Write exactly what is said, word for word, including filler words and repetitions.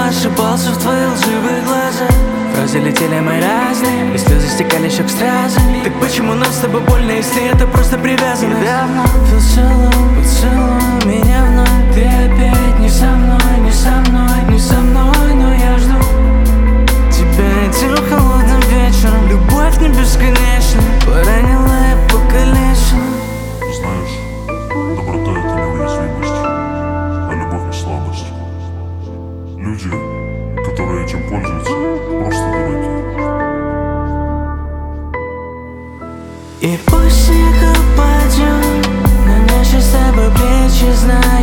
ошибался в твоих лживых глазах. Фразы летели мы разные, и слезы стекали щек стразы. Так почему нам с тобой больно, если это просто привязанность? Давно поцелуй, поцелуй меня вновь. Ты опять не со мной, не со мной, не со мной, но я жду тебя этим холодным вечером. Любовь не бесконечна, поранила и покалечила. Знаешь, доброта — это неуязвимость, а любовь не слабость. Люди, которые этим пользуются, просто дураки. И пусть снег упадет на наши с тобой плечи, знай,